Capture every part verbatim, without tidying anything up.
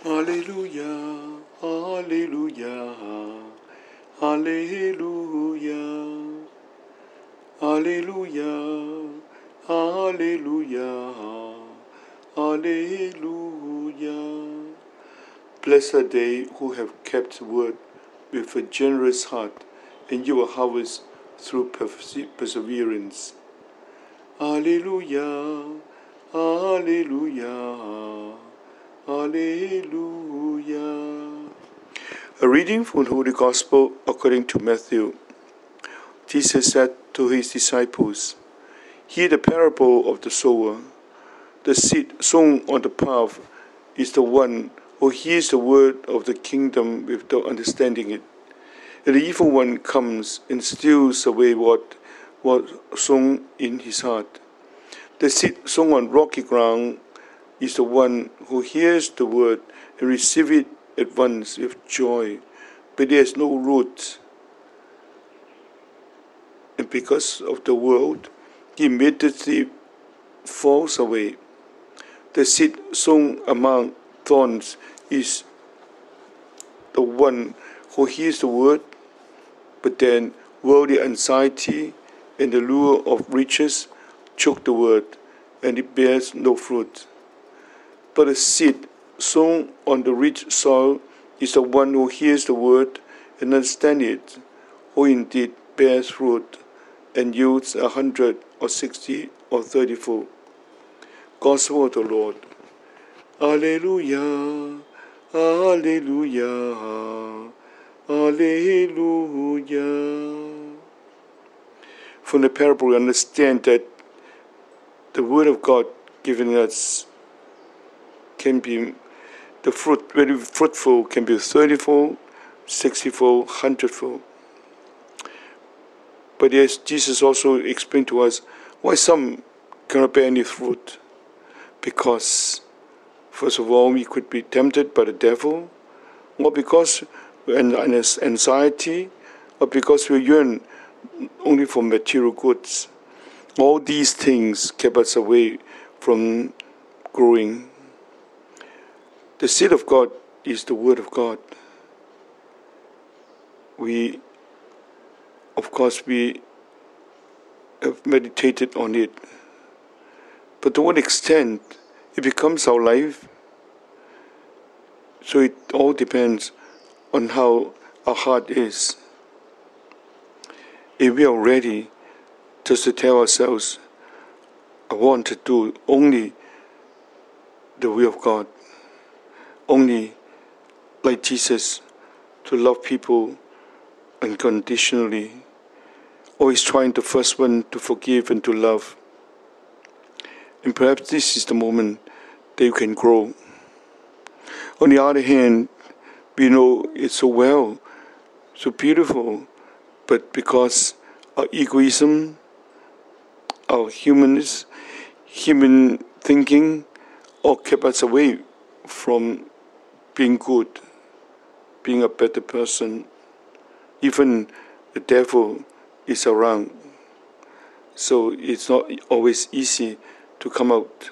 Hallelujah, hallelujah, hallelujah, hallelujah, hallelujah, hallelujah. Blessed are they who have kept word with a generous heart, and you will harvest through perseverance. Hallelujah, hallelujah, hallelujah. A reading from the Holy Gospel according to Matthew. Jesus said to his disciples, "Hear the parable of the sower. The seed sown on the path is the one who hears the word of the kingdom without understanding it. And the evil one comes and steals away what was sown in his heart. The seed sown on rocky ground is the one who hears the word and receives it at once with joy, but there is no root. And because of the world, he immediately falls away. The seed sown among thorns is the one who hears the word, but then worldly anxiety and the lure of riches choke the word, and it bears no fruit. But the seed sown on the rich soil is the one who hears the word and understands it, who indeed bears fruit and yields a hundred or sixty or thirty-fold." Gospel of the Lord. Alleluia, Alleluia, Alleluia. From the parable, we understand that the word of God given us can be, the fruit, very fruitful, can be thirty-fold, sixty-fold, hundred-fold. But yes, Jesus also explained to us why some cannot bear any fruit. Because, first of all, we could be tempted by the devil, or because we're in anxiety, or because we yearn only for material goods. All these things kept us away from growing. The seed of God is the Word of God. We, of course, we have meditated on it. But to what extent it becomes our life? So it all depends on how our heart is. If we are ready just to tell ourselves, I want to do only the will of God, only like Jesus, to love people unconditionally, always trying the first one to forgive and to love. And perhaps this is the moment that you can grow. On the other hand, we know it's so well, so beautiful, but because our egoism, our humanness, human thinking, all kept us away from being good, being a better person. Even the devil is around, so it's not always easy to come out.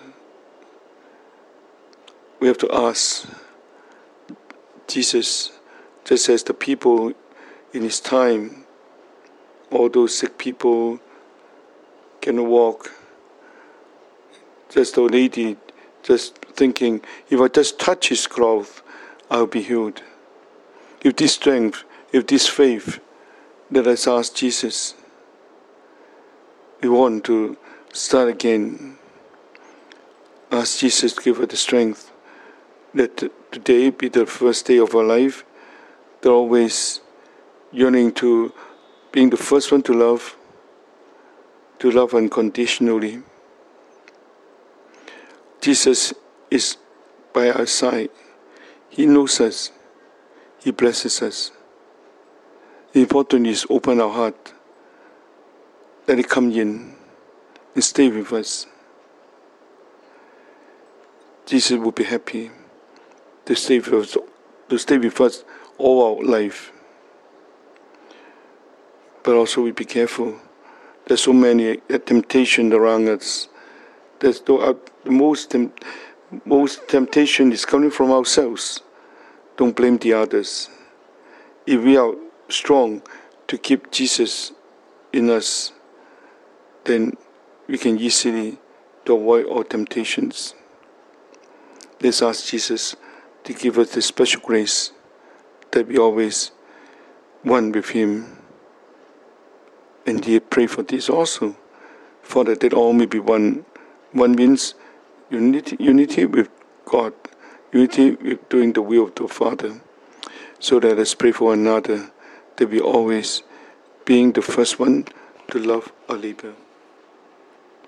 We have to ask Jesus, just as the people in his time, all those sick people cannot walk, just the lady just thinking, if I just touch his cloth, I'll be healed. If this strength, if this faith, let us ask Jesus. We want to start again. Ask Jesus to give us the strength. Let today be the first day of our life. They're always yearning to being the first one to love, to love unconditionally. Jesus is by our side. He knows us. He blesses us. The important is open our heart. Let it come in and stay with us. Jesus will be happy to stay with us, to stay with us all our life. But also we be careful. There's so many temptations around us. There's the most most temptation is coming from ourselves. Don't blame the others. If we are strong to keep Jesus in us, then we can easily to avoid all temptations. Let's ask Jesus to give us the special grace that we always one with Him. And He pray for this also, Father, that all may be one. One means unity, unity with God, unity with doing the will of the Father. So let us pray for one another, that we always being the first one to love our neighbor.